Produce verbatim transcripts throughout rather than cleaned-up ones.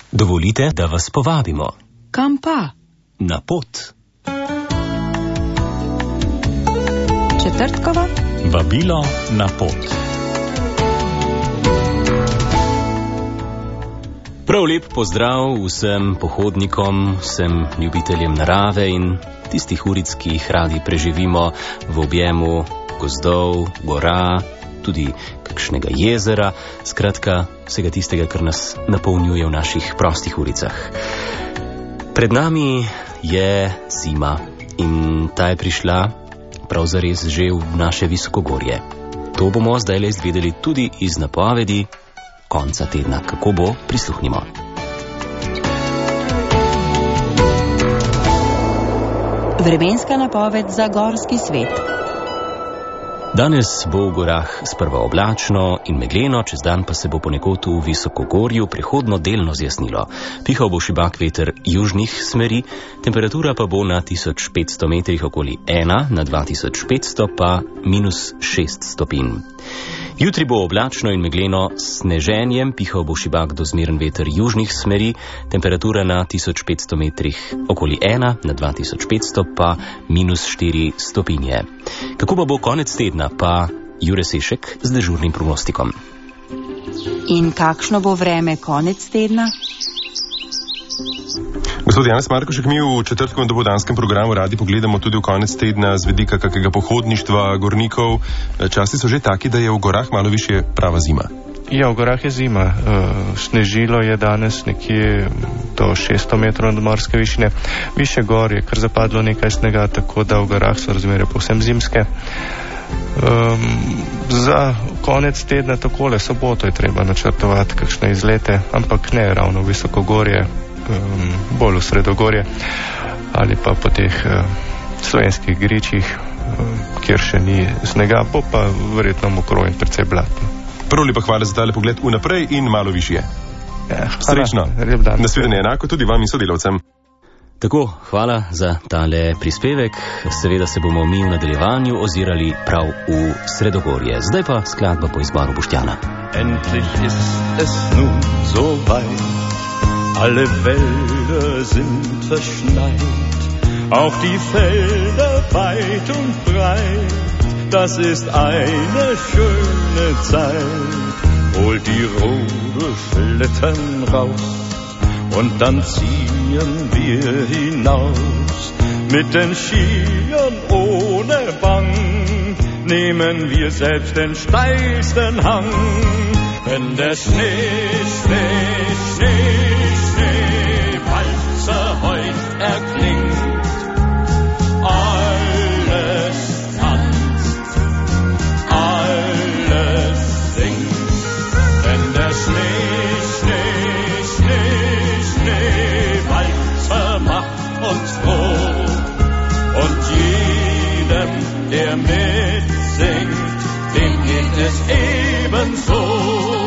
Dovolite, da vas povabimo. Kam pa? Na pot. Četrtkova? Vabilo na pot. Prav lep pozdrav vsem pohodnikom, vsem ljubiteljem narave in tistih uric, ki jih radi preživimo v objemu gozdov, gora, tudi kakšnega jezera, skratka vsega tistega, kar nas napolnjuje v naših prostih uricah. Pred nami je zima in ta je prišla prav zares že v naše visokogorje. To bomo zdaj le izvedeli tudi iz napovedi konca tedna. Kako bo, prisluhnimo. Vremenska napoved za gorski svet. Danes bo v gorah sprva oblačno in megleno, čez dan pa se bo ponekod v visokogorju prehodno delno zjasnilo. Pihal bo šibak veter južnih smeri, temperatura pa bo na tisoč petsto metrih okoli ena, na dva tisoč petsto pa minus šest stopinj. Jutri bo oblačno in megleno s sneženjem, pihal bo šibak dozmeren veter južnih smeri, temperatura na tisoč petsto metrih okoli ena, na dva tisoč petsto pa minus štiri stopinje. Kako pa bo konec tedna, pa Jure Sešek z dežurnim prognostikom. In kakšno bo vreme konec tedna? Gospod Janez Markošek, mi v četrtkovem dopoldanskem programu radi pogledamo tudi v konec tedna z vidika kakega pohodništva, gornikov. Časi so že taki, da je v gorah malo više prava zima. Ja, v gorah je zima. Uh, snežilo je danes nekje do šeststo metrov nad morske višine. Više gor je kar zapadlo nekaj snega, tako da v gorah so razmere povsem zimske. Um, za konec tedna takole, soboto je treba načrtovati kakšne izlete, ampak ne ravno visokogorje, um, bolj v sredogorje ali pa po teh uh, slovenskih gričih, um, kjer še ni snega, bo pa verjetno mokro in precej blatno. Prav lepa hvala za tale pogled vnaprej in malo višje. Ja, srečno. Nasvidenje enako tudi vam in sodelavcem. Tako, hvala za tale prispevek. Seveda se bomo mi v nadaljevanju ozirali prav v sredogorje. Zdaj pa skladba po izboru Boštjana. Endlich ist es nun so weit, alle Wälder sind verschneit, auch die Felder weit und breit, das ist eine schöne Zeit, holt die rote Schlitten raus und dann ziehen wir hinaus, mit den Skiern ohne Bang, nehmen wir selbst den steilsten Hang, wenn der Schnee, Schnee, Schnee, Schneewalzer heut erklingt, alles tanzt, alles singt, wenn der Schnee, Schnee, Schnee, Schneewalzer macht uns froh und jedem, der mitsingt, dem geht es ebenso.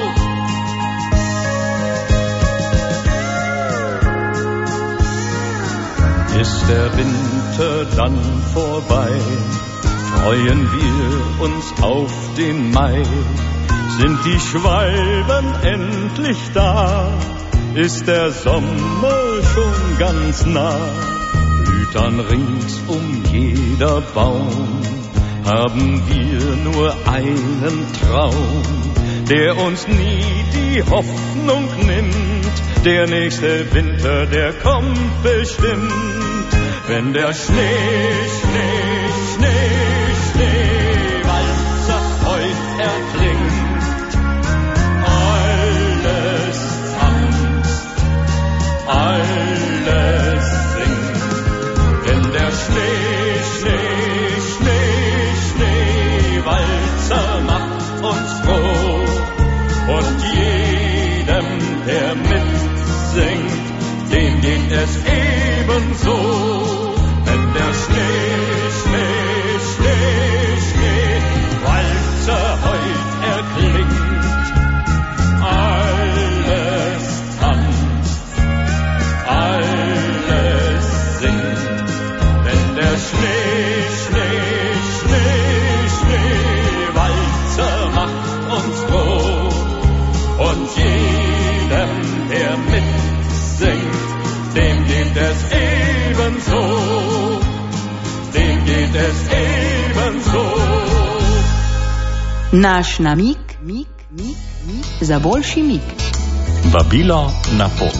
Ist der Winter dann vorbei, freuen wir uns auf den Mai, sind die Schwalben endlich da, ist der Sommer schon ganz nah, blüht dann ringsum jeder Baum, haben wir nur einen Traum, der uns nie die Hoffnung nimmt, der nächste Winter, der kommt bestimmt, wenn der Schnee, Schnee, Schnee, Schneewalzer heut erklingt, alles tanzt, alles singt, wenn der Schnee, Schnee, Schnee, Schneewalzer macht uns froh und jedem, der mitsingt, dem geht es ebenso, wenn der Schnee, Naš namig, mig, mig, mig, za boljši mig. Vabilo na pot.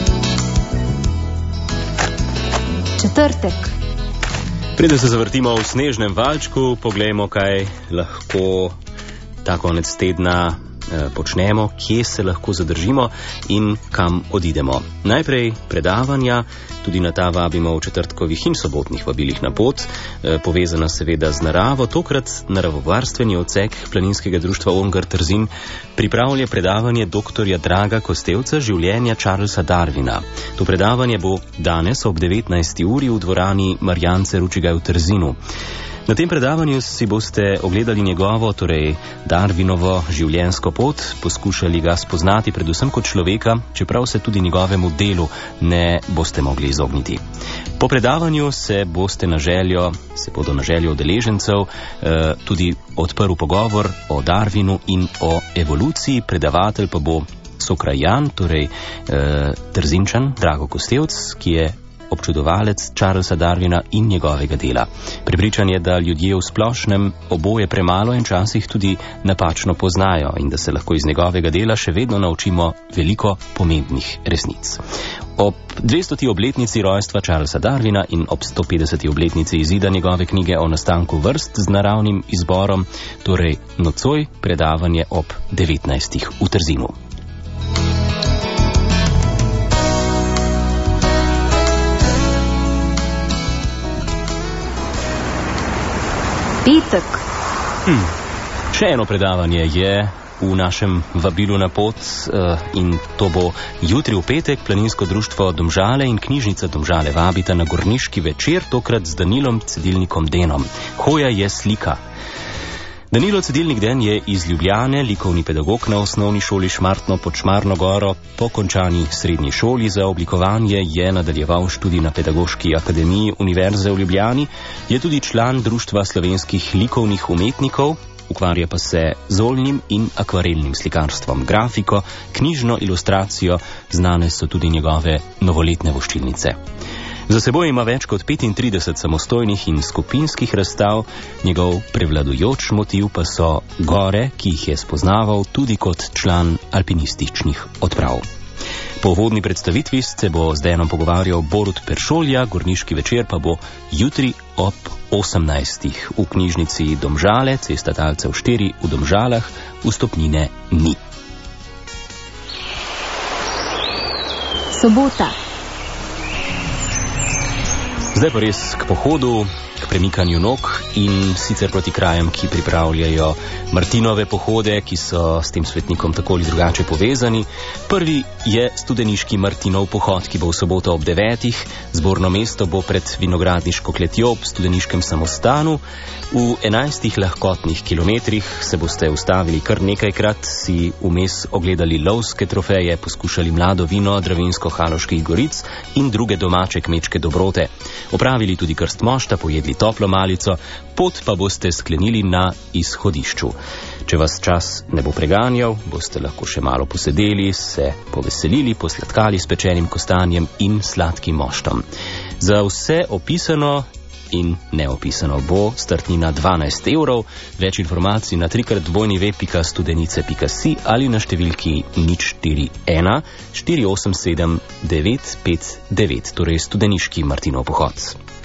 Četrtek. Preden se zavrtimo v snežnem valčku, poglejmo, kaj lahko ta konec tedna eh, počnemo, kje se lahko zadržimo in kam odidemo. Najprej predavanja, tudi na ta vabimo v četrtkovih in sobotnih vabilih na pot, eh, povezana seveda z naravo. Tokrat naravovarstveni odsek Planinskega društva Ongar Trzin pripravlja predavanje doktorja Draga Kostevca življenja Charlesa Darwina. To predavanje bo danes ob devetnajsti uri v dvorani Marjance Ručigaj v Trzinu. Na tem predavanju si boste ogledali njegovo, torej Darwinovo življenjsko pot, poskušali ga spoznati predvsem kot človeka, čeprav se tudi njegovemu delu ne boste mogli izogniti. Po predavanju se boste na željo, se bodo na željo udeležencev eh, tudi odprl pogovor o Darwinu in o evoluciji, predavatelj pa bo sokrajan, torej eh, Trzinčan Drago Kostevc, ki je občudovalec Charlesa Darwina in njegovega dela. Prepričan je, da ljudje v splošnem oboje premalo in včasih tudi napačno poznajo in da se lahko iz njegovega dela še vedno naučimo veliko pomembnih resnic. Ob dvestoti obletnici rojstva Charlesa Darwina in ob sto petdeseti obletnici izida njegove knjige o nastanku vrst z naravnim izborom, torej nocoj predavanje ob devetnajstih v Trzinu. Petek. Hmm. Še eno predavanje je v našem vabilu na pot uh, in to bo jutri v petek. Planinsko društvo Domžale in knjižnica Domžale vabita na gorniški večer, tokrat z Danilom Cedilnikom Denom. Hoja je slika. Danilo Cedilnik Den je iz Ljubljane, likovni pedagog na osnovni šoli Šmartno pod Šmarno goro. Po končani srednji šoli za oblikovanje je nadaljeval študij na Pedagoški akademiji Univerze v Ljubljani, je tudi član Društva slovenskih likovnih umetnikov, ukvarja pa se z oljnim in akvarelnim slikarstvom, grafiko, knjižno ilustracijo, znane so tudi njegove novoletne voščilnice. Za seboj ima več kot petintrideset samostojnih in skupinskih razstav, njegov prevladujoč motiv pa so gore, ki jih je spoznaval tudi kot član alpinističnih odprav. Po uvodni predstavitvi se bo z Denom pogovarjal Borut Peršolja, gorniški večer pa bo jutri ob osemnajstih v knjižnici Domžale, Cesta Talcev štiri v Domžalah, vstopnine ni. Sobota. Zdaj pa res k pohodu, k premikanju nog in sicer proti krajem, ki pripravljajo Martinove pohode, ki so s tem svetnikom tako ali drugače povezani. Prvi je studeniški Martinov pohod, ki bo v soboto ob devetih. Zborno mesto bo pred vinogradniško kletjo ob studeniškem samostanu. V enajstih lahkotnih kilometrih se boste ustavili kar nekajkrat, si vmes ogledali lovske trofeje, poskušali mlado vino Dravinsko-Haloških goric in druge domače kmečke dobrote. Opravili tudi krst mošta, pojedli toplo malico, pot pa boste sklenili na izhodišču. Če vas čas ne bo preganjal, boste lahko še malo posedeli, se poveselili, posladkali s pečenim kostanjem in sladkim moštom. Za vse opisano in neopisano bo startnina dvanajst evrov, več informacij na trikrat dvojni ve pika studenice pika si ali na številki nič štiri ena štiri osem sedem devet pet devet, torej studeniški Martinov pohod.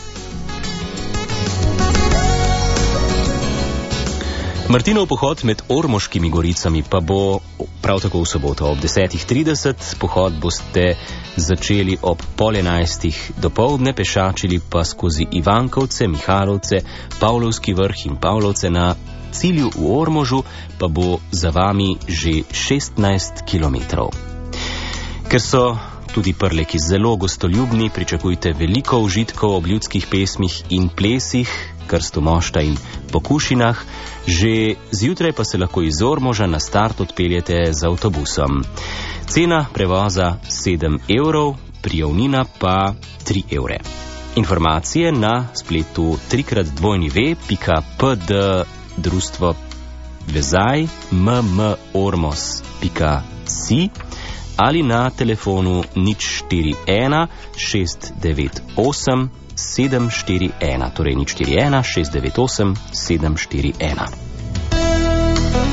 Martinov pohod med Ormoškimi goricami pa bo prav tako v soboto ob desetih trideset. Pohod boste začeli ob pol enajstih dopoldne, pešačili pa skozi Ivankovce, Mihalovce, Pavlovski vrh in Pavlovce. Na cilju v Ormožu pa bo za vami že šestnajst kilometrov. Ker so tudi Prleki zelo gostoljubni, pričakujte veliko užitkov ob ljudskih pesmih in plesih, krstu mošta in pokušinah. Že zjutraj pa se lahko iz Ormoža na start odpeljete z avtobusom. Cena prevoza sedem evrov, prijavnina pa tri evre. Informacije na spletu trikrat dvojni ve pika pd društvo vezaj mmormos pika si ali na telefonu nič štiri ena šest devet osem sedem štiri ena, torej nič štiri ena šest devet osem sedem štiri ena.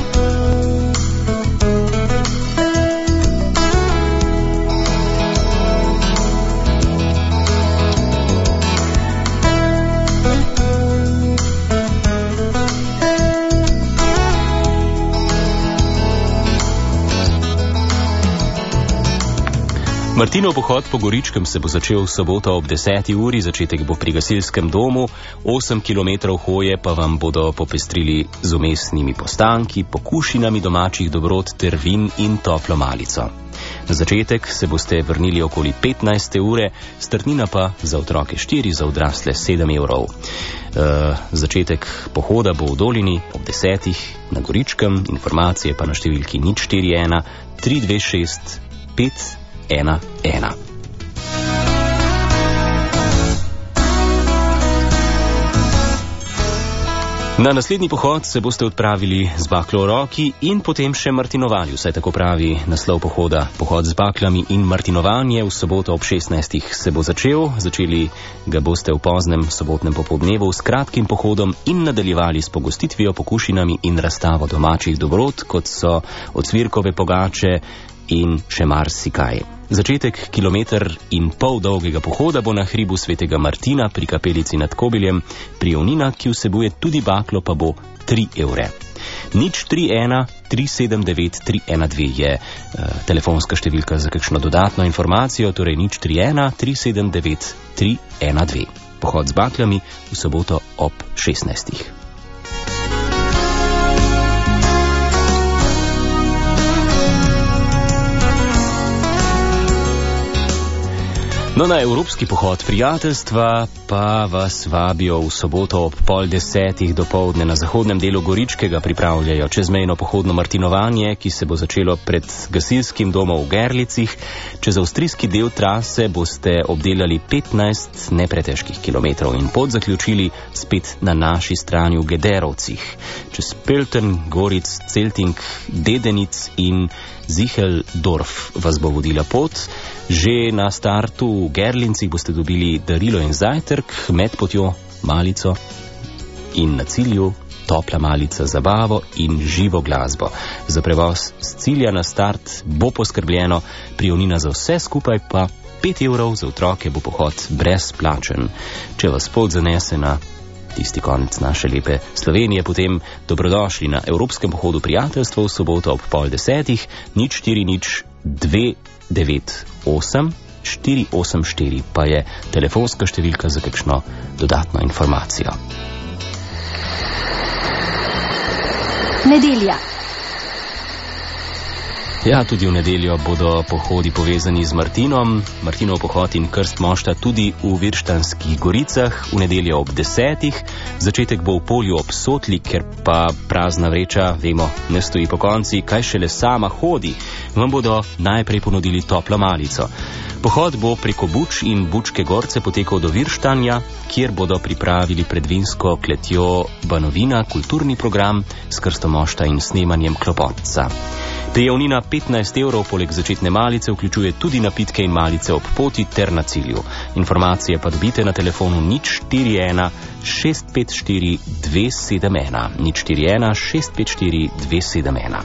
Martinov pohod po Goričkem se bo začel v soboto ob deseti uri, začetek bo pri gasilskem domu, osem kilometrov hoje pa vam bodo popestrili z umestnimi postanki, pokušinami domačih dobrot ter vin in toplo malico. Na začetek se boste vrnili okoli petnajste ure, startnina pa za otroke štiri, za odrasle sedem evrov. E, začetek pohoda bo v Dolini ob desetih na Goričkem, informacije pa na številki nič štiri ena tri dve šest pet ena ena. Na naslednji pohod se boste odpravili z baklo v roki in potem še martinovali, vsaj tako pravi naslov pohoda. Pohod z baklami in martinovanje v soboto ob šestnajstih se bo začel. Začeli ga boste v poznem sobotnem popoldnevu s kratkim pohodom in nadaljevali s pogostitvijo, pokušinami in razstavo domačih dobrot, kot so ocvirkove pogače in še marsikaj. Začetek kilometer in pol dolgega pohoda bo na hribu svetega Martina pri kapelici nad Kobiljem, prijavnina, ki vsebuje tudi baklo, pa bo tri evre. nič tri ena tri sedem devet tri ena dve je e, telefonska številka za kakšno dodatno informacijo, torej nič tri ena tri sedem devet tri ena dve. Pohod z baklami v soboto ob šestnajstih. No, na evropski pohod prijateljstva pa vas vabijo v soboto ob pol desetih dopoldne na zahodnem delu Goričkega. Pripravljajo čezmejno pohodno martinovanje, ki se bo začelo pred gasilskim domom v Gerlicih. Čez avstrijski del trase boste obdelali petnajst nepretežkih kilometrov in pot zaključili spet na naši strani v Gederovcih. Čez Pelten, Goric, Celting, Dedenic in Zicheldorf vas bo vodila pot. Že na startu v Gerlincih boste dobili darilo in zajtrk, med potjo malico in na cilju topla malica, zabavo in živo glasbo. Za prevoz z cilja na start bo poskrbljeno, prijavnina za vse skupaj pa pet evrov, za otroke bo pohod brezplačen. Če vas pot zanese na tisti konec naše lepe Slovenije, potem dobrodošli na Evropskem pohodu prijateljstva v soboto ob pol desetih, nič štiri nič dve devet osem štiri osem štiri pa je telefonska številka za kakšno dodatno informacijo. Nedelja. Ja, tudi v nedeljo bodo pohodi povezani z Martinom. Martinov pohod in krst mošta tudi v Virštanskih goricah v nedeljo ob desetih. Začetek bo v polju ob Sotli, ker pa prazna vreča, vemo, ne stoji po konci, kaj šele sama hodi. Vam bodo najprej ponudili toplo malico. Pohod bo preko Buč in Bučke gorce potekal do Virštanja, kjer bodo pripravili pred vinsko kletjo Banovina kulturni program s krstom mošta in snemanjem klopotca. Prijavnina petnajst evrov, poleg začetne malice vključuje tudi napitke in malice ob poti ter na cilju. Informacije pa dobite na telefonu nič štiri ena šest pet štiri dve sedem ena. nič štiri ena šest pet štiri dve sedem ena.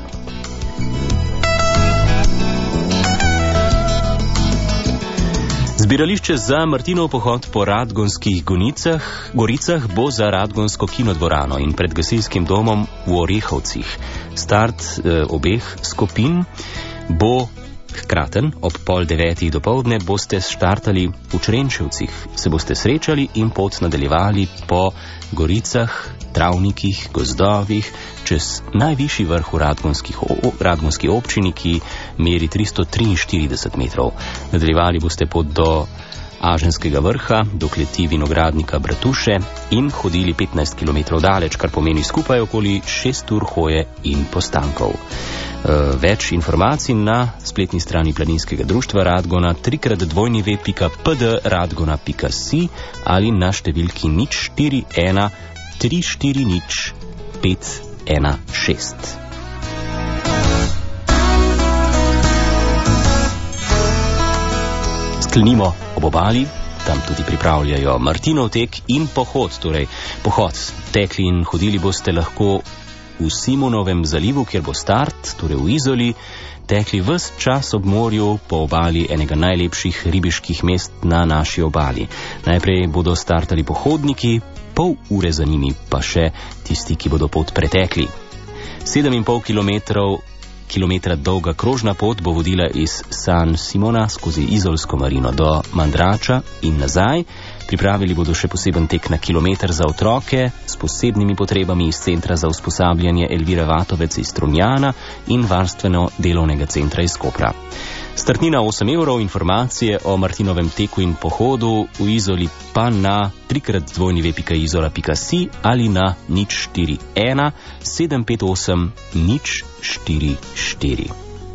Zbirališče za Martinov pohod po Radgonskih gonicah, goricah bo za Radgonsko kinodvorano in pred gasilskim domom v Orehovcih. Start e, obeh skupin bo hkraten, ob pol devetih dopoldne boste štartali v Črenševcih, se boste srečali in pot nadaljevali po goricah, travnikih, gozdovih, čez najvišji vrh v Radgonski občini, ki meri tristo triinštirideset metrov. Nadaljevali boste pot do Aženskega vrha, do kleti vinogradnika Bratuše in hodili petnajst kilometrov daleč, kar pomeni skupaj okoli šest ur hoje in postankov. Več informacij na spletni strani Planinskega društva Radgona trikrat dvojni ve pika p d radgona pika si ali na številki nič štiri ena tri štiri nič pet ena šest. Sklenimo ob obali, tam tudi pripravljajo Martinov tek in pohod, torej pohod. Tekli in hodili boste lahko v Simonovem zalivu, kjer bo start, torej v Izoli, tekli ves čas ob morju po obali enega najlepših ribiških mest na naši obali. Najprej bodo startali pohodniki, pol ure za njimi pa še tisti, ki bodo pot pretekli. Sedem in pol kilometrov kilometra dolga krožna pot bo vodila iz San Simona skozi Izolsko marino do Mandrača in nazaj. Pripravili bodo še poseben tek na kilometer za otroke s posebnimi potrebami iz Centra za usposabljanje Elvire Vatovec iz Strunjana in varstveno-delovnega centra iz Kopra. Startnina osem evrov, informacije o Martinovem teku in pohodu v Izoli pa na trikrat dvojni pika izola pika si ali na nič štiri ena sedem pet osem nič štiri štiri.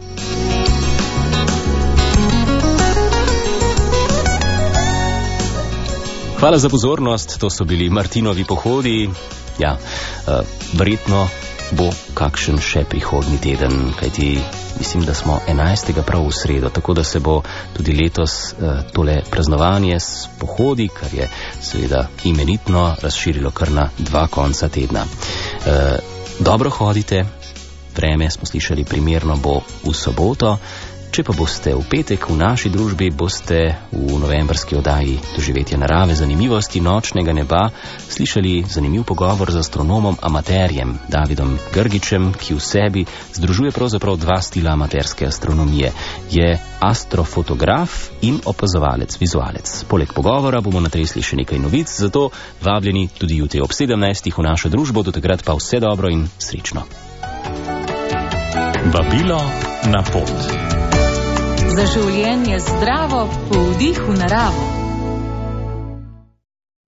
Hvala za pozornost, to so bili Martinovi pohodi. Ja, uh, verjetno bo kakšen še prihodnji teden, kajti mislim, da smo enajstega prav v sredo, tako da se bo tudi letos uh, tole praznovanje s pohodi, kar je seveda imenitno, razširilo kar na dva konca tedna. Uh, dobro hodite, vreme smo slišali primerno bo v soboto. Če pa boste v petek v naši družbi, boste v novembrski oddaji Doživetja narave, zanimivosti nočnega neba slišali zanimiv pogovor z astronomom amaterjem Davidom Grgičem, ki v sebi združuje pravzaprav dva stila amaterske astronomije. Je astrofotograf in opazovalec, vizualec. Poleg pogovora bomo natresli še nekaj novic, zato vabljeni tudi jutri ob sedemnajstih v našo družbo, do takrat pa vse dobro in srečno. Vabilo na pot. Za življenje zdravo, po vdihu naravo.